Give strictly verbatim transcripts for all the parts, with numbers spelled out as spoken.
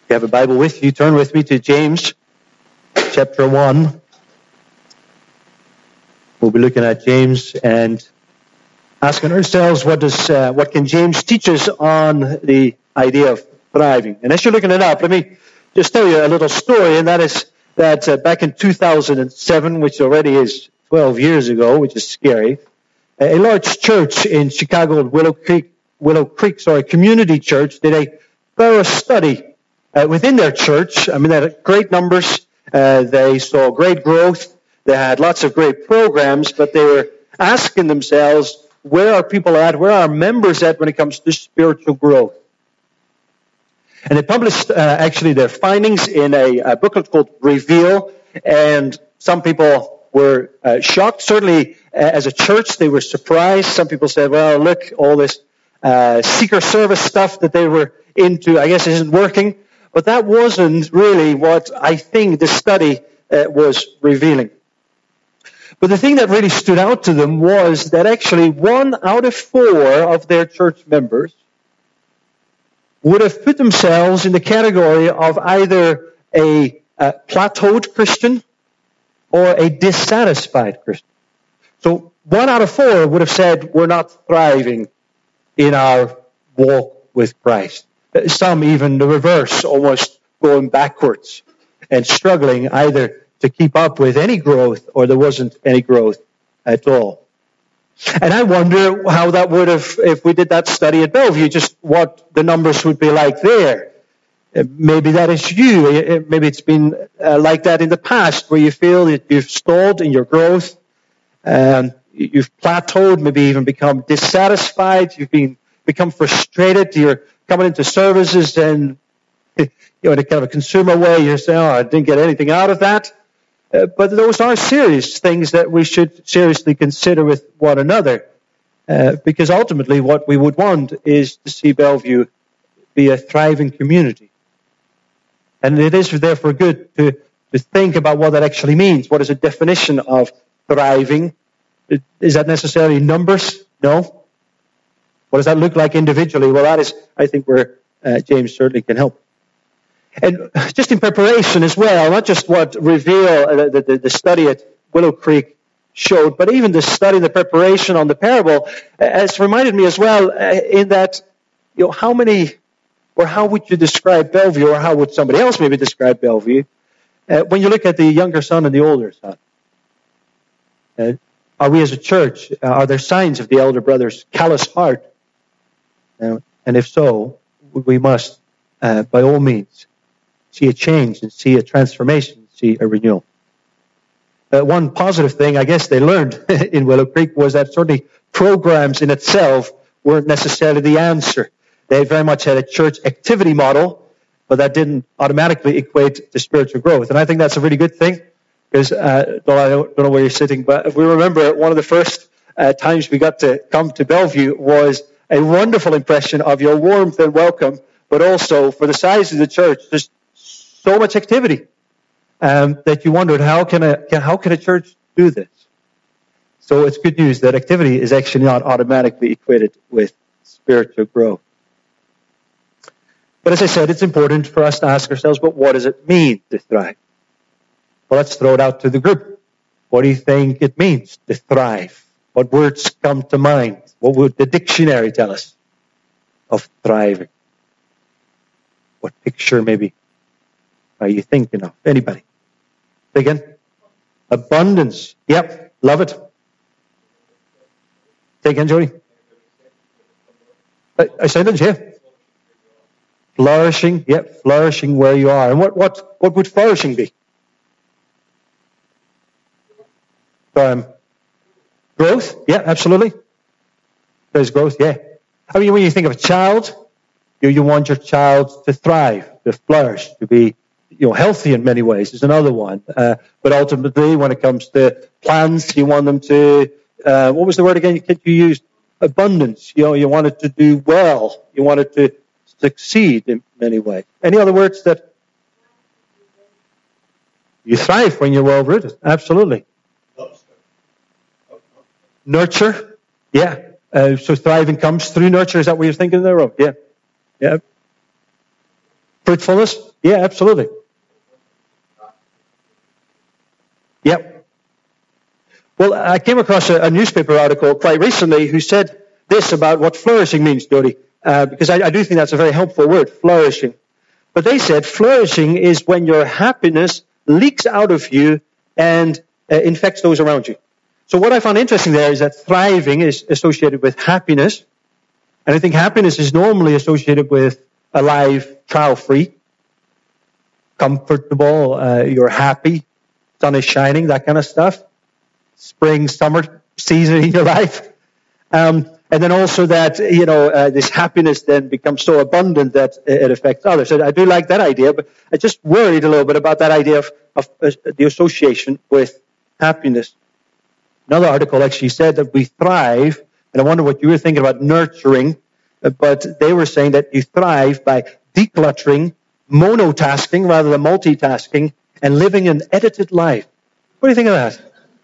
If you have a Bible with you, turn with me to James chapter one. We'll be looking at James and asking ourselves, what does uh, what can James teach us on the idea of thriving? And as you're looking it up, let me just tell you a little story, and that is that uh, back in two thousand seven, which already is twelve years ago, which is scary, a large church in Chicago, Willow Creek, Willow Creek, sorry, community church, did a thorough study uh, within their church. I mean, they had great numbers. Uh, they saw great growth. They had lots of great programs, but they were asking themselves, where are people at? Where are members at when it comes to spiritual growth? And they published uh, actually their findings in a, a booklet called Reveal, and some people were uh, shocked. Certainly, uh, as a church, they were surprised. Some people said, well, look, all this uh, seeker service stuff that they were into, I guess, isn't working. But that wasn't really what I think the study uh, was revealing. But the thing that really stood out to them was that actually one out of four of their church members would have put themselves in the category of either a, a plateaued Christian or a dissatisfied Christian. So one out of four would have said, we're not thriving in our walk with Christ. Some even the reverse, almost going backwards and struggling either to keep up with any growth or there wasn't any growth at all. And I wonder how that would have, if we did that study at Bellevue, just what the numbers would be like there. Maybe that is you. Maybe it's been uh, like that in the past, where you feel that you've stalled in your growth, um, you've plateaued, maybe even become dissatisfied, you've been become frustrated, you're coming into services and, you know, in a kind of a consumer way, you're saying, oh, I didn't get anything out of that. Uh, but those are serious things that we should seriously consider with one another. Uh, because ultimately what we would want is to see Bellevue be a thriving community. And it is therefore good to, to think about what that actually means. What is a definition of thriving? Is that necessarily numbers? No. What does that look like individually? Well, that is, I think, where uh, James certainly can help. And just in preparation as well, not just what Reveal, uh, the, the, the study at Willow Creek showed, but even the study, the preparation on the parable, uh, has reminded me as well uh, in that, you know, how many, or how would you describe Bellevue, or how would somebody else maybe describe Bellevue, uh, when you look at the younger son and the older son? Uh, are we as a church, uh, are there signs of the elder brother's callous heart? Uh, and if so, we must, uh, by all means, see a change and see a transformation, see a renewal. Uh, one positive thing I guess they learned in Willow Creek was that certainly programs in itself weren't necessarily the answer. They very much had a church activity model, but that didn't automatically equate to spiritual growth. And I think that's a really good thing, because uh, I don't know where you're sitting, but if we remember one of the first uh, times we got to come to Bellevue was a wonderful impression of your warmth and welcome, but also for the size of the church, there's so much activity um, that you wondered, how can a can, how can a church do this? So it's good news that activity is actually not automatically equated with spiritual growth. But as I said, it's important for us to ask ourselves, but what does it mean to thrive? Well, let's throw it out to the group. What do you think it means to thrive? What words come to mind? What would the dictionary tell us of thriving? What picture maybe are you thinking of? Anybody? Again? Abundance. Yep. Love it. Say again, Jody. I, I said it, yeah. Flourishing. Yep. Flourishing where you are. And what, what, what would flourishing be? Um, growth. Yeah, absolutely. There's growth. Yeah. I mean, when you think of a child, you, you want your child to thrive, to flourish, to be, you know, healthy in many ways is another one. Uh, but ultimately, when it comes to plants, you want them to, uh, what was the word again you used? Abundance. You know, you want it to do well. You want it to succeed in many ways. Any other words that you thrive when you're well rooted? Absolutely. Nurture. Yeah. Uh, so thriving comes through nurture. Is that what you're thinking there, Rob? Yeah. Yeah. Fruitfulness. Yeah, absolutely. Yep. Well, I came across a, a newspaper article quite recently who said this about what flourishing means, Dodi, uh, because I, I do think that's a very helpful word, flourishing. But they said flourishing is when your happiness leaks out of you and uh, infects those around you. So what I found interesting there is that thriving is associated with happiness. And I think happiness is normally associated with alive, trial-free, comfortable, uh, you're happy, sun is shining, that kind of stuff. Spring, summer season in your life. Um, and then also that, you know, uh, this happiness then becomes so abundant that it affects others. So I do like that idea, but I just worried a little bit about that idea of, of uh, the association with happiness. Another article actually said that we thrive, and I wonder what you were thinking about nurturing, but they were saying that you thrive by decluttering, monotasking rather than multitasking, and living an edited life. What do you think of that?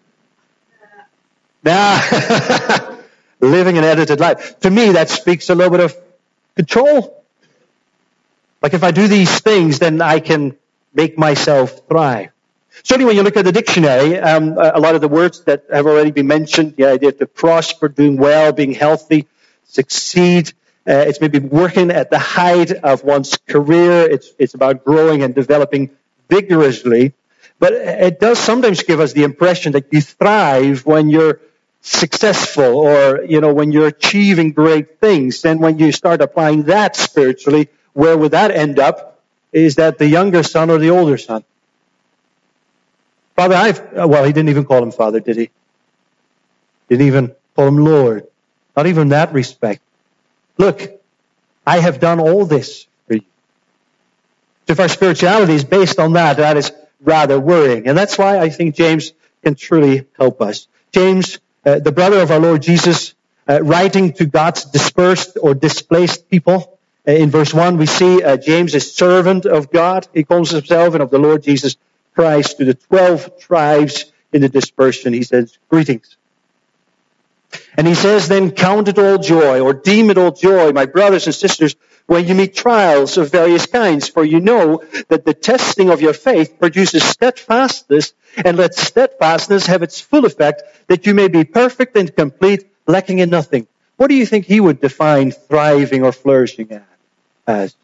Nah, living an edited life. To me, that speaks a little bit of control. Like if I do these things, then I can make myself thrive. Certainly when you look at the dictionary, um, a lot of the words that have already been mentioned, the idea to prosper, doing well, being healthy, succeed, uh, it's maybe working at the height of one's career. It's, it's about growing and developing vigorously. But it does sometimes give us the impression that you thrive when you're successful or, you know, when you're achieving great things. And when you start applying that spiritually, where would that end up? Is that the younger son or the older son? Father, I've, well, he didn't even call him Father, did he? Didn't even call him Lord. Not even in that respect. Look, I have done all this for you. So if our spirituality is based on that, that is rather worrying. And that's why I think James can truly help us. James, uh, the brother of our Lord Jesus, uh, writing to God's dispersed or displaced people. Uh, in verse one, we see uh, James is servant of God. He calls himself and of the Lord Jesus Christ to the twelve tribes in the dispersion. He says, greetings. And he says, then count it all joy, or deem it all joy, my brothers and sisters, when you meet trials of various kinds. For you know that the testing of your faith produces steadfastness, and let steadfastness have its full effect, that you may be perfect and complete, lacking in nothing. What do you think he would define thriving or flourishing as?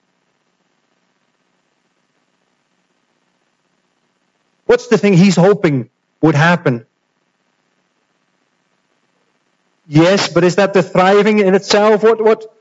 What's the thing he's hoping would happen? Yes, but is that the thriving in itself? What? What?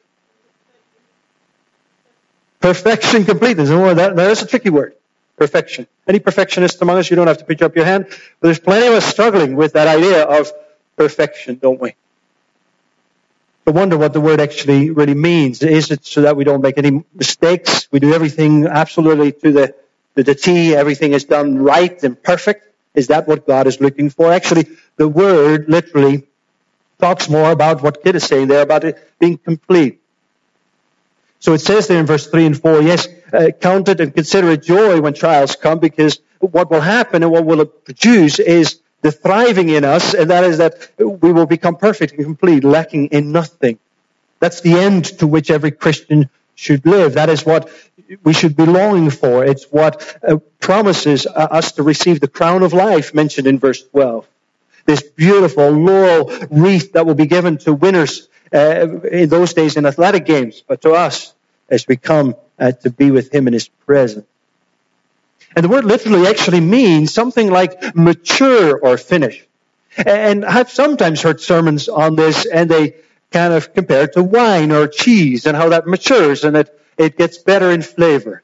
Perfection, completeness. Oh, that, that is a tricky word. Perfection. Any perfectionists among us? You don't have to pitch up your hand. But there's plenty of us struggling with that idea of perfection, don't we? I wonder what the word actually really means. Is it so that we don't make any mistakes? We do everything absolutely to the to the T. Everything is done right and perfect. Is that what God is looking for? Actually, the word literally talks more about what Kit is saying there, about it being complete. So it says there in verse three and four, yes, uh, count it and consider it joy when trials come, because what will happen and what will it produce is the thriving in us, and that is that we will become perfect and complete, lacking in nothing. That's the end to which every Christian should live. That is what we should be longing for. It's what uh, promises uh, us to receive the crown of life mentioned in verse twelve. This beautiful laurel wreath that will be given to winners uh, in those days in athletic games, but to us as we come uh, to be with him in his presence. And the word literally actually means something like mature or finished. And I've sometimes heard sermons on this, and they kind of compare it to wine or cheese and how that matures and it, it gets better in flavor.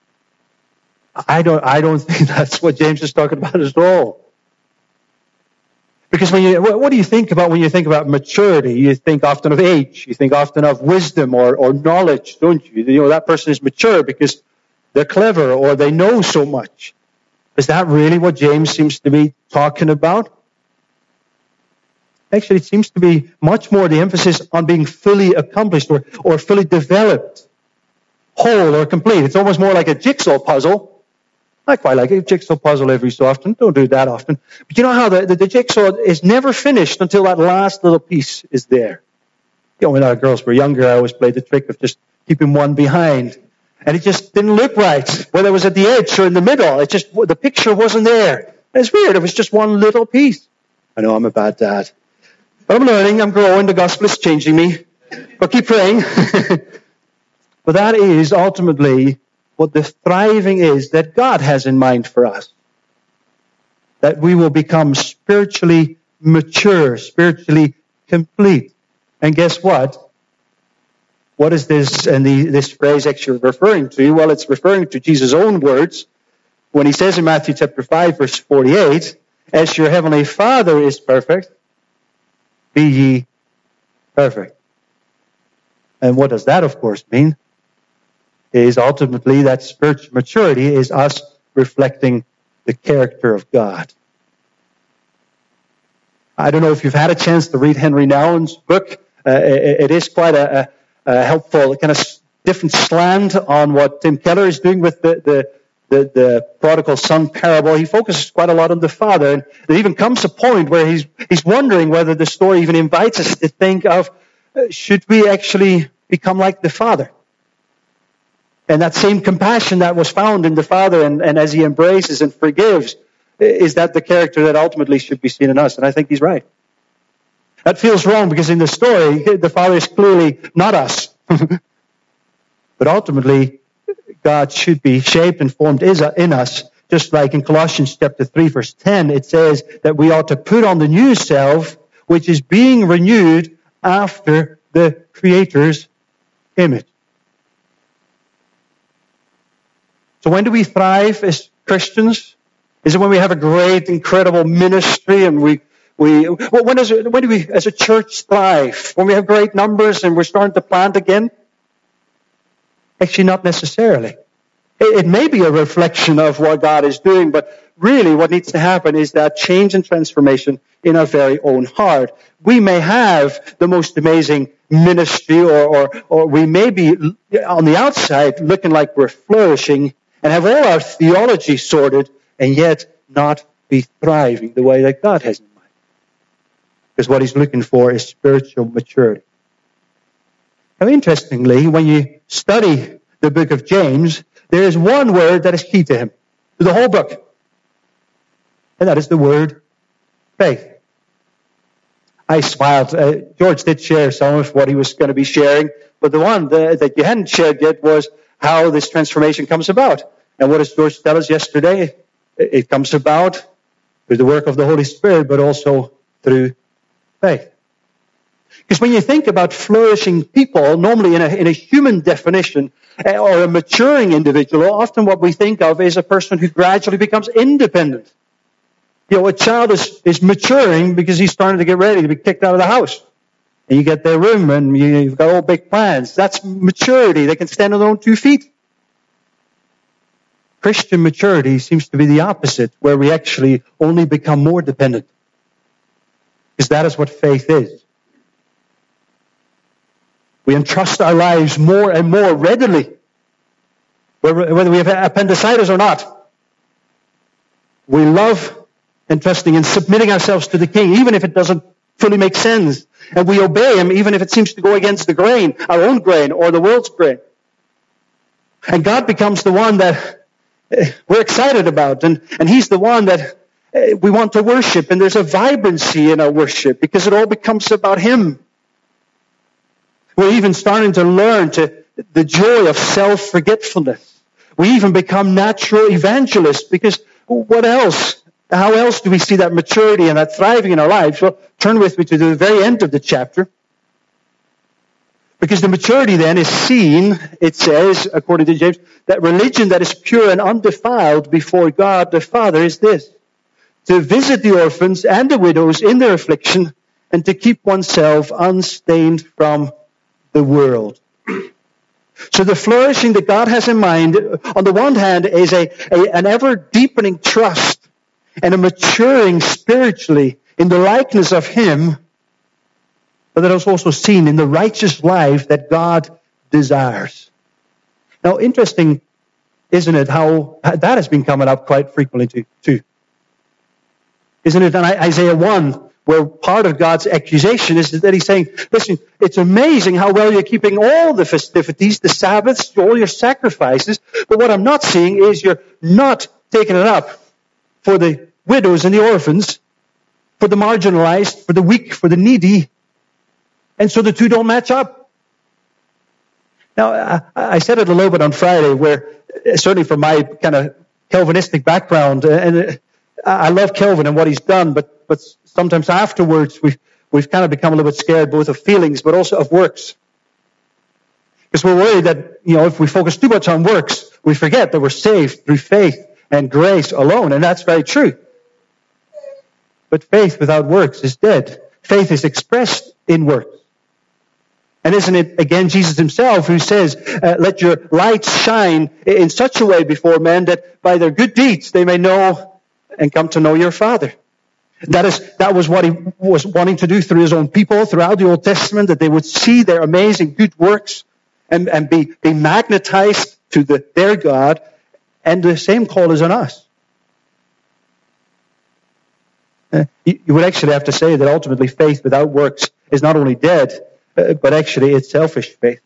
I don't, I don't think that's what James is talking about at all. Because when you, what do you think about when you think about maturity? You think often of age. You think often of wisdom or, or knowledge, don't you? You know, that person is mature because they're clever or they know so much. Is that really what James seems to be talking about? Actually, it seems to be much more the emphasis on being fully accomplished or, or fully developed, whole or complete. It's almost more like a jigsaw puzzle. I quite like a jigsaw puzzle every so often. Don't do that often. But you know how the, the, the jigsaw is never finished until that last little piece is there. You know, when our girls were younger, I always played the trick of just keeping one behind. And it just didn't look right, whether it was at the edge or in the middle. It just, the picture wasn't there. It's weird. It was just one little piece. I know I'm a bad dad. But I'm learning, I'm growing, the gospel is changing me. But keep praying. But that is ultimately what the thriving is that God has in mind for us. That we will become spiritually mature, spiritually complete. And guess what? What is this and the, this phrase actually referring to? Well, it's referring to Jesus' own words when he says in Matthew chapter five, verse forty-eight, as your heavenly Father is perfect, be ye perfect. And what does that, of course, mean? Is ultimately that spiritual maturity is us reflecting the character of God. I don't know if you've had a chance to read Henry Nouwen's book. Uh, it, it is quite a, a, a helpful kind of different slant on what Tim Keller is doing with the, the, the, the prodigal son parable. He focuses quite a lot on the father. And there even comes a point where he's, he's wondering whether the story even invites us to think of, uh, should we actually become like the father? And that same compassion that was found in the father, and, and as he embraces and forgives, is that the character that ultimately should be seen in us? And I think he's right. That feels wrong because in the story, the father is clearly not us. But ultimately, God should be shaped and formed in us. Just like in Colossians chapter three, verse ten, it says that we ought to put on the new self, which is being renewed after the Creator's image. So when do we thrive as Christians? Is it when we have a great, incredible ministry and we, we, well, when is it, when do we, as a church, thrive? When we have great numbers and we're starting to plant again? Actually, not necessarily. It, it may be a reflection of what God is doing, but really what needs to happen is that change and transformation in our very own heart. We may have the most amazing ministry or, or, or we may be on the outside looking like we're flourishing and have all our theology sorted, and yet not be thriving the way that God has in mind. Because what he's looking for is spiritual maturity. Now, interestingly, when you study the book of James, there is one word that is key to him, to the whole book. And that is the word faith. I smiled. Uh, George did share some of what he was going to be sharing, but the one that, that you hadn't shared yet was how this transformation comes about. And what does George tell us yesterday? It comes about through the work of the Holy Spirit, but also through faith. Because when you think about flourishing people, normally in a, in a human definition, or a maturing individual, often what we think of is a person who gradually becomes independent. You know, a child is, is maturing because he's starting to get ready to be kicked out of the house. And you get their room and you, you've got all big plans. That's maturity. They can stand on their own two feet. Christian maturity seems to be the opposite, where we actually only become more dependent. Because that is what faith is. We entrust our lives more and more readily, whether we have appendicitis or not. We love entrusting and submitting ourselves to the King, even if it doesn't fully make sense. And we obey Him, even if it seems to go against the grain, our own grain or the world's grain. And God becomes the one that we're excited about, and, and He's the one that we want to worship, and there's a vibrancy in our worship because it all becomes about Him. We're even starting to learn to the joy of self-forgetfulness. We even become natural evangelists because what else? How else do we see that maturity and that thriving in our lives? Well, turn with me to the very end of the chapter. Because the maturity then is seen, it says, according to James, that religion that is pure and undefiled before God the Father is this: to visit the orphans and the widows in their affliction and to keep oneself unstained from the world. So the flourishing that God has in mind, on the one hand, is a, a an ever-deepening trust and a maturing spiritually in the likeness of Him, but that is also seen in the righteous life that God desires. Now, interesting, isn't it, how that has been coming up quite frequently too? Isn't it in Isaiah one, where part of God's accusation is that he's saying, listen, it's amazing how well you're keeping all the festivities, the Sabbaths, all your sacrifices, but what I'm not seeing is you're not taking it up for the widows and the orphans, for the marginalized, for the weak, for the needy, and so the two don't match up. Now, I, I said it a little bit on Friday, where certainly from my kind of Calvinistic background, and I love Calvin and what he's done, but but sometimes afterwards we've we've kind of become a little bit scared both of feelings but also of works, because we're worried that, you know, if we focus too much on works, we forget that we're saved through faith and grace alone, and that's very true. But faith without works is dead. Faith is expressed in works. And isn't it, again, Jesus himself who says, uh, let your light shine in such a way before men that by their good deeds they may know and come to know your Father. That is, that was what he was wanting to do through his own people throughout the Old Testament, that they would see their amazing good works and, and be, be magnetized to the, their God. And the same call is on us. Uh, you, you would actually have to say that ultimately faith without works is not only dead, uh, but actually it's selfish faith.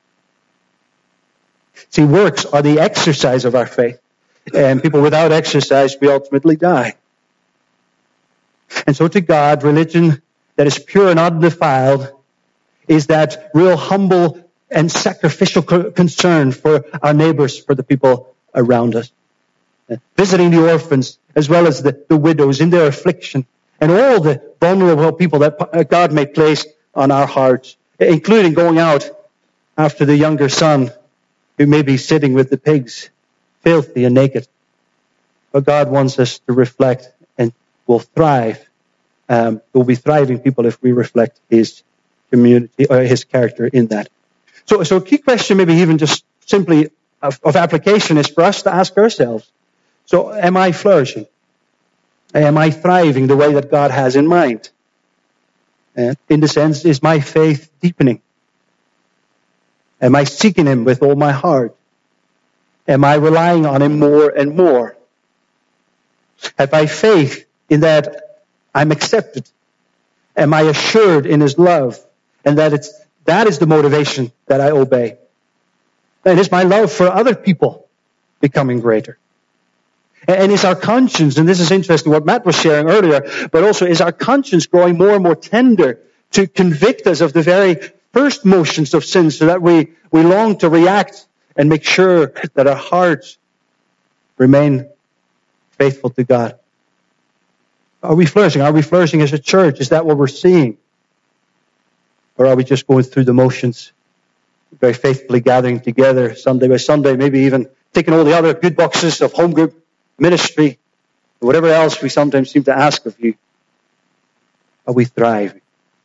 See, works are the exercise of our faith. And people without exercise, we ultimately die. And so to God, religion that is pure and undefiled is that real humble and sacrificial concern for our neighbors, for the people around us. Visiting the orphans as well as the, the widows in their affliction, and all the vulnerable people that God may place on our hearts, including going out after the younger son who may be sitting with the pigs, filthy and naked. But God wants us to reflect and will thrive. Um, we'll be thriving people if we reflect His community or His character in that. So, so a key question, maybe even just simply of, of application, is for us to ask ourselves, so am I flourishing? Am I thriving the way that God has in mind? And in the sense, is my faith deepening? Am I seeking Him with all my heart? Am I relying on Him more and more? Have I faith in that I'm accepted? Am I assured in His love? And that it's that is the motivation that I obey. And is my love for other people becoming greater? And is our conscience, and this is interesting what Matt was sharing earlier, but also is our conscience growing more and more tender to convict us of the very first motions of sin, so that we, we long to react and make sure that our hearts remain faithful to God? Are we flourishing? Are we flourishing as a church? Is that what we're seeing? Or are we just going through the motions, very faithfully gathering together Sunday by Sunday, maybe even taking all the other good boxes of home group, ministry, whatever else we sometimes seem to ask of you? Are we thriving?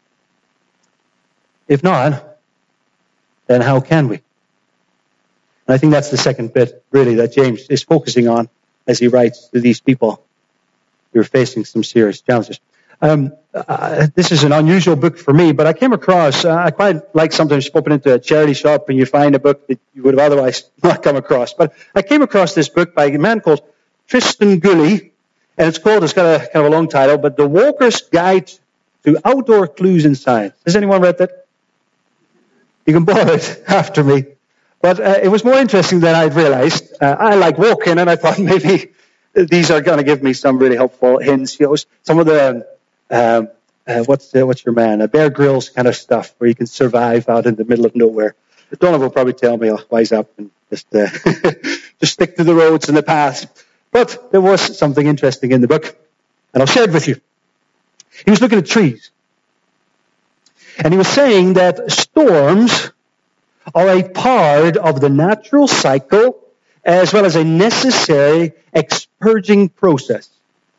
If not, then how can we? And I think that's the second bit, really, that James is focusing on as he writes to these people who are facing some serious challenges. Um, uh, this is an unusual book for me, but I came across, uh, I quite like sometimes popping into a charity shop and you find a book that you would have otherwise not come across. But I came across this book by a man called Tristan Gulley, and it's called, it's got a kind of a long title, but The Walker's Guide to Outdoor Clues in Science. Has anyone read that? You can borrow it after me. But uh, it was more interesting than I'd realized. Uh, I like walking, and I thought maybe these are going to give me some really helpful hints. You know, some of the, um, uh, what's the, what's your man, uh, Bear Grylls kind of stuff, where you can survive out in the middle of nowhere. Donald will probably tell me, oh, wise up and just, uh, just stick to the roads and the paths. But there was something interesting in the book, and I'll share it with you. He was looking at trees. And he was saying that storms are a part of the natural cycle as well as a necessary expurging process.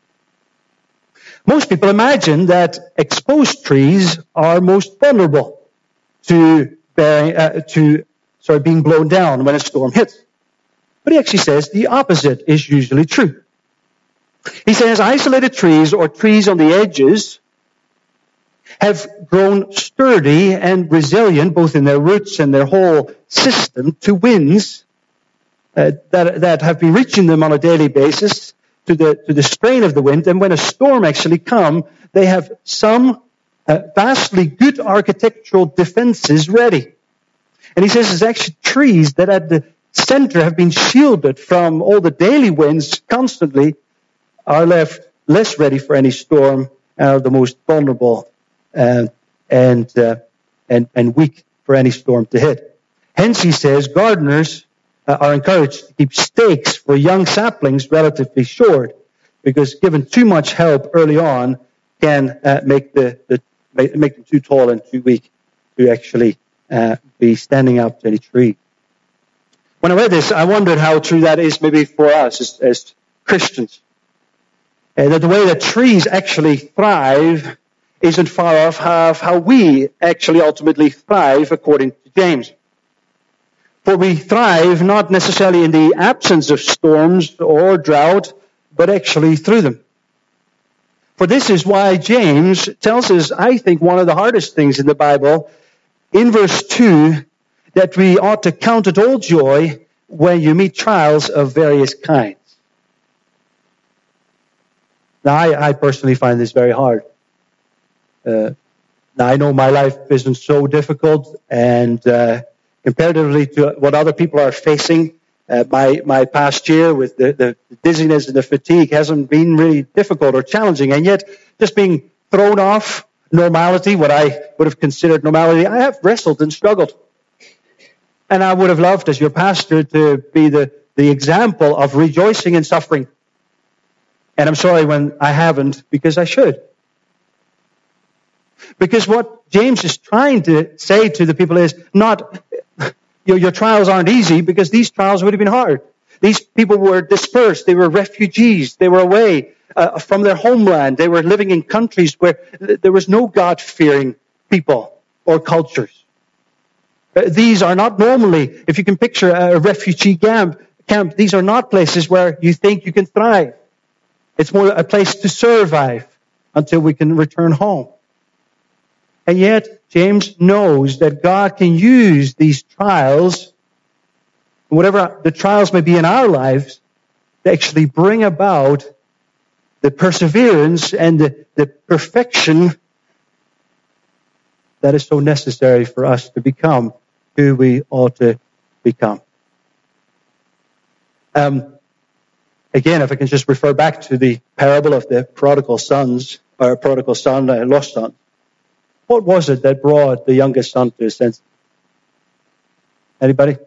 Most people imagine that exposed trees are most vulnerable to, bearing, uh, to sorry, being blown down when a storm hits. But he actually says the opposite is usually true. He says isolated trees or trees on the edges have grown sturdy and resilient, both in their roots and their whole system, to winds uh, that, that have been reaching them on a daily basis, to the to the strain of the wind, and when a storm actually comes, they have some uh, vastly good architectural defenses ready. And he says it's actually trees that at the center have been shielded from all the daily winds constantly, are left less ready for any storm, and are the most vulnerable uh, and uh, and and weak for any storm to hit. Hence, he says, gardeners uh, are encouraged to keep stakes for young saplings relatively short, because given too much help early on can uh, make the, the make, make them too tall and too weak to actually uh, be standing up to any tree. When I read this, I wondered how true that is maybe for us as, as Christians. Uh, that the way that trees actually thrive isn't far off of how we actually ultimately thrive according to James. For we thrive not necessarily in the absence of storms or drought, but actually through them. For this is why James tells us, I think, one of the hardest things in the Bible, in verse two, that we ought to count it all joy when you meet trials of various kinds. Now, I, I personally find this very hard. Uh, now, I know my life isn't so difficult, and uh, comparatively to what other people are facing, uh, my, my past year with the, the dizziness and the fatigue hasn't been really difficult or challenging, and yet just being thrown off normality, what I would have considered normality, I have wrestled and struggled. And I would have loved, as your pastor, to be the, the example of rejoicing in suffering. And I'm sorry when I haven't, because I should. Because what James is trying to say to the people is not, your, your trials aren't easy, because these trials would have been hard. These people were dispersed. They were refugees. They were away uh, from their homeland. They were living in countries where there was no God-fearing people or cultures. Uh, these are not normally, if you can picture a refugee camp, camp, these are not places where you think you can thrive. It's more a place to survive until we can return home. And yet, James knows that God can use these trials, whatever the trials may be in our lives, to actually bring about the perseverance and the, the perfection that is so necessary for us to become who we ought to become. Um, again, if I can just refer back to the parable of the prodigal sons, or prodigal son, uh, lost son. What was it that brought the youngest son to his senses? Anybody?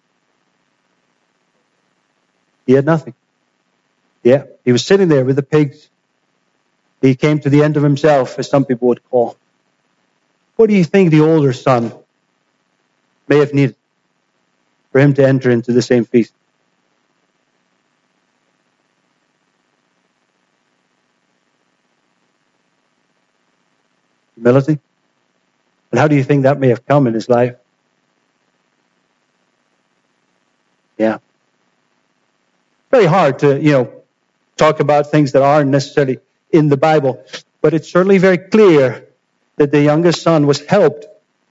He had nothing. Yeah, he was sitting there with the pigs. He came to the end of himself, as some people would call. What do you think the older son may have needed for him to enter into the same feast? Humility? And how do you think that may have come in his life? Yeah. Very hard to, you know, talk about things that aren't necessarily in the Bible. But it's certainly very clear that the youngest son was helped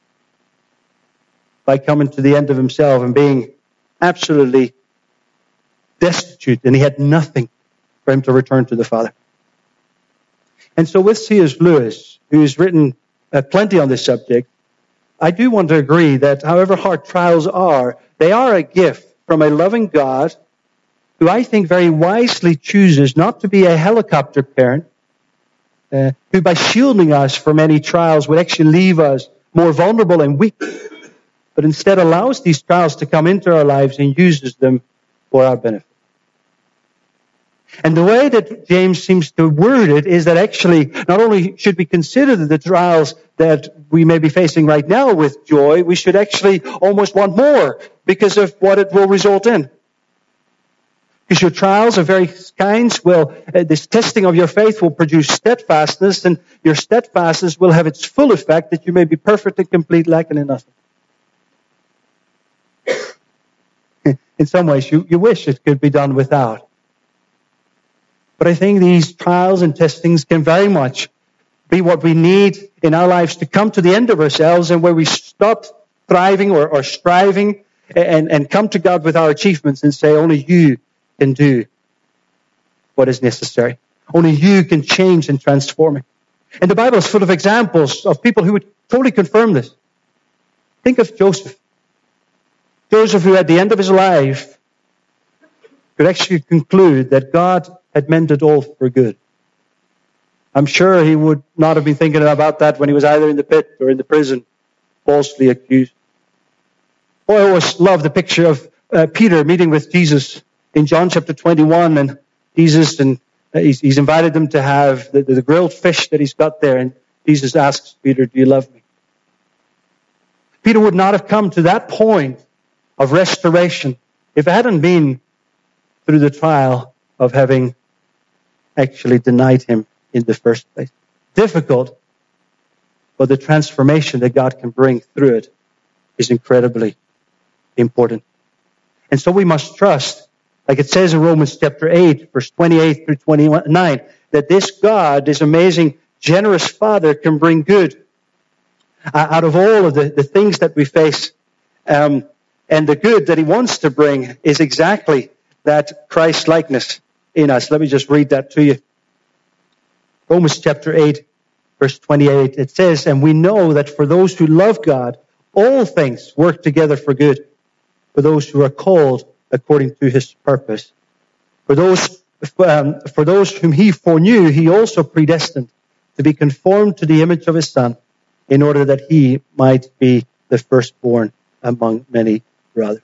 by coming to the end of himself and being absolutely destitute. And he had nothing for him to return to the Father. And so with C S Lewis, who's written uh, plenty on this subject, I do want to agree that however hard trials are, they are a gift from a loving God who I think very wisely chooses not to be a helicopter parent, uh, who by shielding us from any trials would actually leave us more vulnerable and weak, but instead allows these trials to come into our lives and uses them for our benefit. And the way that James seems to word it is that actually not only should we consider the trials that we may be facing right now with joy, we should actually almost want more because of what it will result in. Because your trials of various kinds will, uh, this testing of your faith will produce steadfastness, and your steadfastness will have its full effect that you may be perfect and complete, lacking in nothing. In some ways, you, you wish it could be done without. But I think these trials and testings can very much be what we need in our lives to come to the end of ourselves, and where we stop thriving or, or striving and, and come to God with our achievements and say, only you can do what is necessary. Only you can change and transform it. And the Bible is full of examples of people who would totally confirm this. Think of Joseph. Joseph, who at the end of his life could actually conclude that God had meant it all for good. I'm sure he would not have been thinking about that when he was either in the pit or in the prison, falsely accused. Oh, I always love the picture of uh, Peter meeting with Jesus in John chapter twenty-one, and Jesus, and uh, he's, he's invited them to have the, the grilled fish that he's got there, and Jesus asks Peter, "Do you love me?" Peter would not have come to that point of restoration if it hadn't been through the trial of having actually denied him in the first place. Difficult, but the transformation that God can bring through it is incredibly important. And so we must trust, like it says in Romans chapter eight, verse twenty-eight through twenty-nine, that this God, this amazing, generous Father, can bring good uh, out of all of the, the things that we face. Um, and the good that he wants to bring is exactly that Christ-likeness in us. Let me just read that to you. Romans chapter eight, verse twenty-eight, it says, "And we know that for those who love God, all things work together for good, for those who are called according to his purpose. For those, um, for those whom he foreknew, he also predestined to be conformed to the image of his Son, in order that he might be the firstborn among many brothers."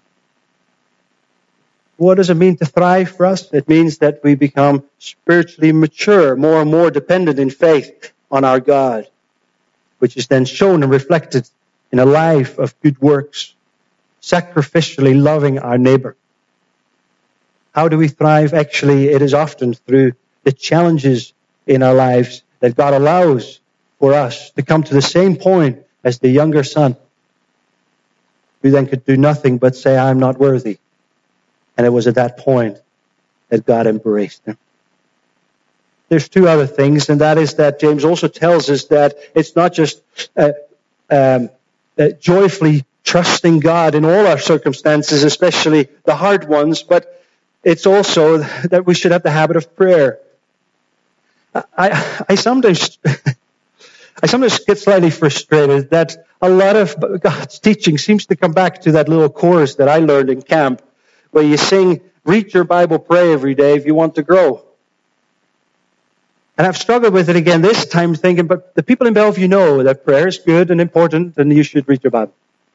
What does it mean to thrive for us? It means that we become spiritually mature, more and more dependent in faith on our God, which is then shown and reflected in a life of good works, sacrificially loving our neighbor. How do we thrive? Actually, it is often through the challenges in our lives that God allows for us to come to the same point as the younger son, who then could do nothing but say, "I'm not worthy." And it was at that point that God embraced him. There's two other things, and that is that James also tells us that it's not just uh, um, uh, joyfully trusting God in all our circumstances, especially the hard ones, but it's also that we should have the habit of prayer. I, I sometimes, I sometimes get slightly frustrated that a lot of God's teaching seems to come back to that little chorus that I learned in camp, where you sing, "Read your Bible, pray every day if you want to grow." And I've struggled with it again this time, thinking, but the people in Bellevue know that prayer is good and important, and you should read your Bible.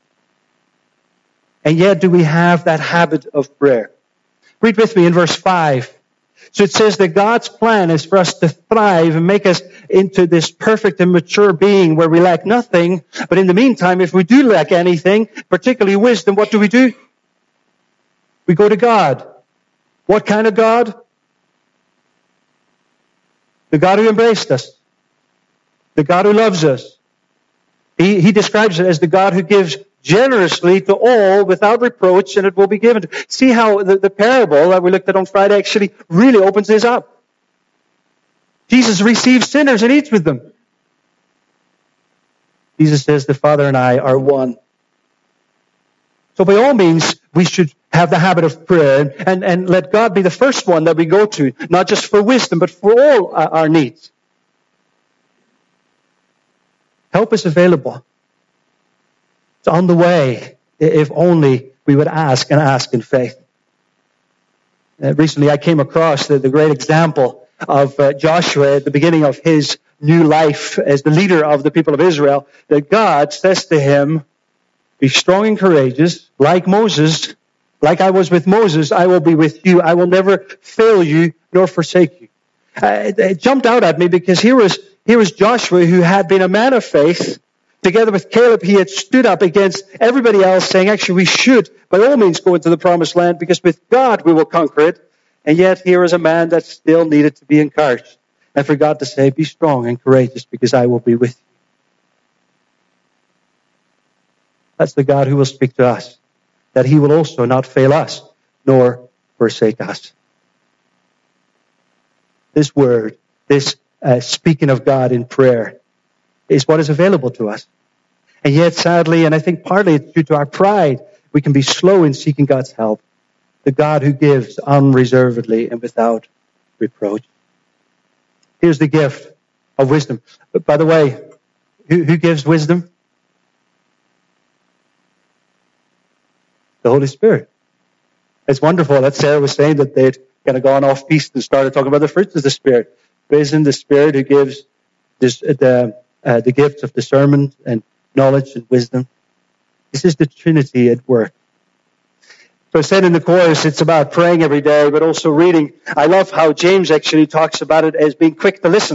And yet, do we have that habit of prayer? Read with me in verse five. So it says that God's plan is for us to thrive and make us into this perfect and mature being where we lack nothing. But in the meantime, if we do lack anything, particularly wisdom, what do we do? We go to God. What kind of God? The God who embraced us. The God who loves us. He, he describes it as the God who gives generously to all without reproach, and it will be given. See how the, the parable that we looked at on Friday actually really opens this up. Jesus receives sinners and eats with them. Jesus says, "The Father and I are one." So by all means, we should have the habit of prayer and, and let God be the first one that we go to, not just for wisdom, but for all our needs. Help is available. It's on the way, if only we would ask and ask in faith. Uh, recently, I came across the, the great example of uh, Joshua at the beginning of his new life as the leader of the people of Israel, that God says to him, "Be strong and courageous, like Moses. Like I was with Moses, I will be with you. I will never fail you nor forsake you." Uh, it, it jumped out at me because here was, here was Joshua, who had been a man of faith. Together with Caleb, he had stood up against everybody else, saying, actually, we should by all means go into the promised land because with God we will conquer it. And yet here is a man that still needed to be encouraged. And for God to say, "Be strong and courageous because I will be with you." That's the God who will speak to us, that he will also not fail us nor forsake us. This word, this uh, speaking of God in prayer, is what is available to us. And yet, sadly, and I think partly it's due to our pride, we can be slow in seeking God's help. The God who gives unreservedly and without reproach. Here's the gift of wisdom. But by the way, who, who gives wisdom? The Holy Spirit. It's wonderful that Sarah was saying that they'd kind of gone off piste and started talking about the fruits of the Spirit. But isn't the Spirit who gives this, the, uh, the gifts of discernment and knowledge and wisdom? This is the Trinity at work. So I said in the chorus, it's about praying every day, but also reading. I love how James actually talks about it as being quick to listen.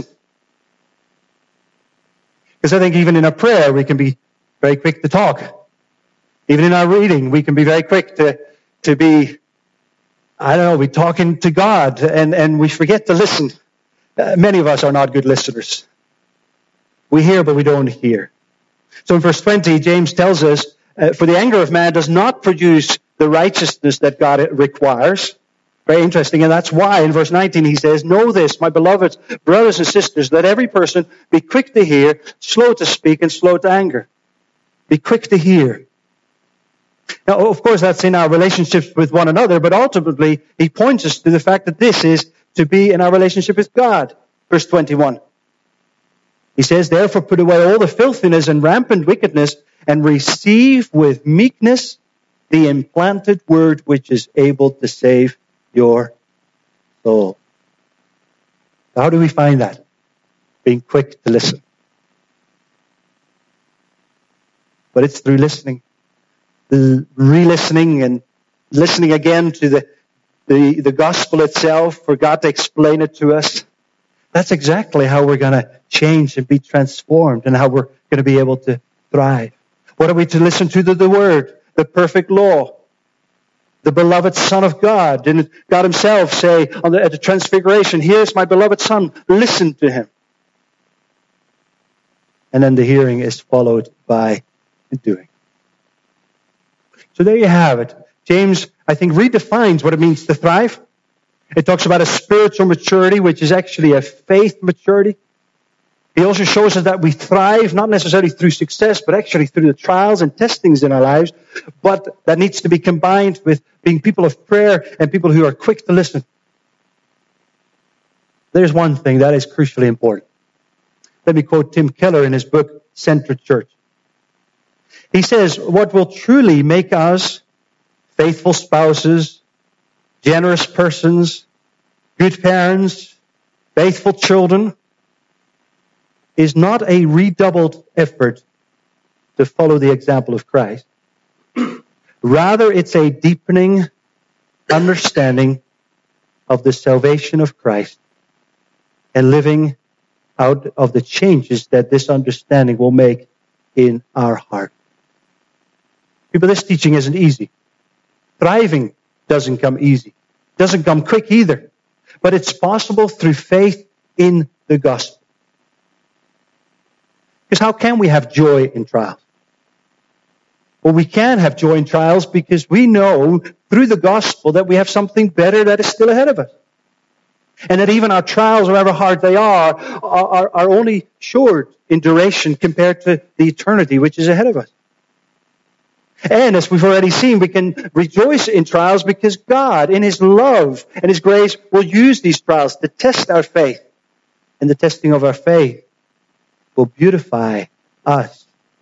Because I think even in our prayer, we can be very quick to talk. Even in our reading, we can be very quick to, to be, I don't know, we're talking to God, and, and we forget to listen. Uh, many of us are not good listeners. We hear, but we don't hear. So in verse twenty, James tells us, uh, for the anger of man does not produce the righteousness that God requires. Very interesting, and that's why in verse nineteen he says, know this, my beloved brothers and sisters, let every person be quick to hear, slow to speak, and slow to anger. Be quick to hear. Now, of course, that's in our relationships with one another, but ultimately, he points us to the fact that this is to be in our relationship with God. Verse twenty-one. He says, therefore put away all the filthiness and rampant wickedness, and receive with meekness the implanted word which is able to save your soul. How do we find that? Being quick to listen. But it's through listening. The re-listening and listening again to the, the, the gospel itself, for God to explain it to us. That's exactly how we're going to change and be transformed, and how we're going to be able to thrive. What are we to listen to? The, the Word, the perfect law, the beloved Son of God. Didn't God himself say on the, at the Transfiguration, here's my beloved Son, listen to him. And then the hearing is followed by doing. So there you have it. James, I think, redefines what it means to thrive. It talks about a spiritual maturity, which is actually a faith maturity. He also shows us that we thrive, not necessarily through success, but actually through the trials and testings in our lives. But that needs to be combined with being people of prayer and people who are quick to listen. There's one thing that is crucially important. Let me quote Tim Keller in his book, Centered Church. He says, what will truly make us faithful spouses, generous persons, good parents, faithful children, is not a redoubled effort to follow the example of Christ. Rather, it's a deepening understanding of the salvation of Christ and living out of the changes that this understanding will make in our heart. People, this teaching isn't easy. Thriving doesn't come easy. Doesn't come quick either. But it's possible through faith in the gospel. Because how can we have joy in trials? Well, we can have joy in trials because we know through the gospel that we have something better that is still ahead of us. And that even our trials, however hard they are, are, are only short in duration compared to the eternity which is ahead of us. And as we've already seen, we can rejoice in trials because God, in His love and His grace, will use these trials to test our faith. And the testing of our faith will beautify us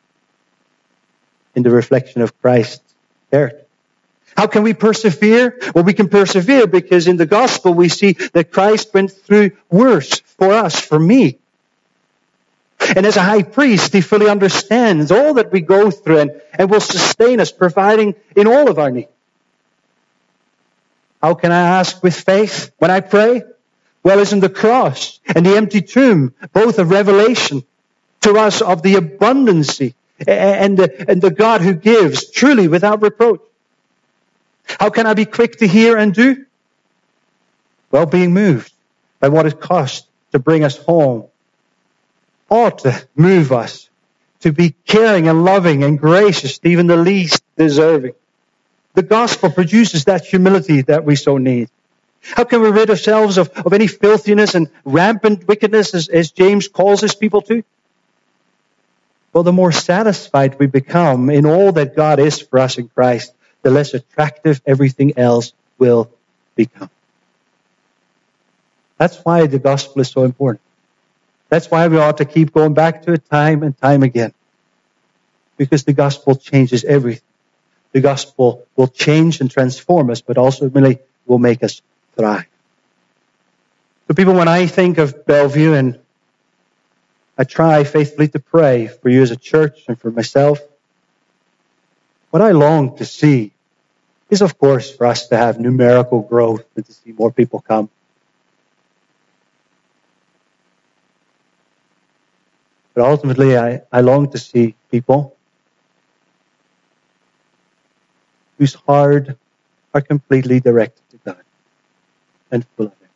in the reflection of Christ's character. How can we persevere? Well, we can persevere because in the gospel we see that Christ went through worse for us, for me. And as a high priest, He fully understands all that we go through and, and will sustain us, providing in all of our needs. How can I ask with faith when I pray? Well, isn't the cross and the empty tomb both a revelation to us of the abundancy and the, and the God who gives truly without reproach? How can I be quick to hear and do? Well, being moved by what it cost to bring us home ought to move us to be caring and loving and gracious to even the least deserving. The gospel produces that humility that we so need. How can we rid ourselves of, of any filthiness and rampant wickedness, as, as James calls his people to? Well, the more satisfied we become in all that God is for us in Christ, the less attractive everything else will become. That's why the gospel is so important. That's why we ought to keep going back to it time and time again. Because the gospel changes everything. The gospel will change and transform us, but also really will make us thrive. So people, when I think of Bellevue, and I try faithfully to pray for you as a church and for myself, what I long to see is, of course, for us to have numerical growth and to see more people come. But ultimately, I, I long to see people whose heart are completely directed to God and full of Him.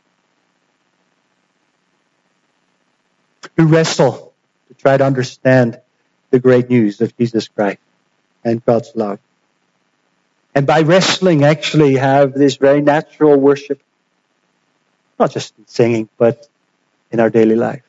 Who wrestle to try to understand the great news of Jesus Christ and God's love. And by wrestling, actually have this very natural worship, not just in singing, but in our daily life.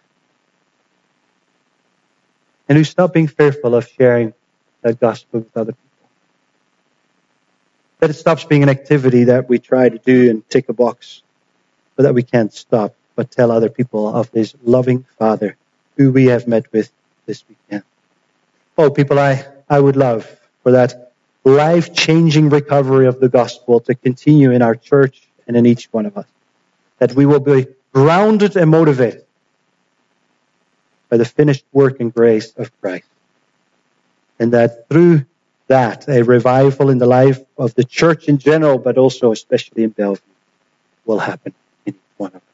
And who stop being fearful of sharing that gospel with other people. That it stops being an activity that we try to do and tick a box, but that we can't stop, but tell other people of this loving Father who we have met with this weekend. Oh, people, I, I would love for that life-changing recovery of the gospel to continue in our church and in each one of us. That we will be grounded and motivated by the finished work and grace of Christ. And that through that, a revival in the life of the church in general, but also especially in Bellevue, will happen in each one of us.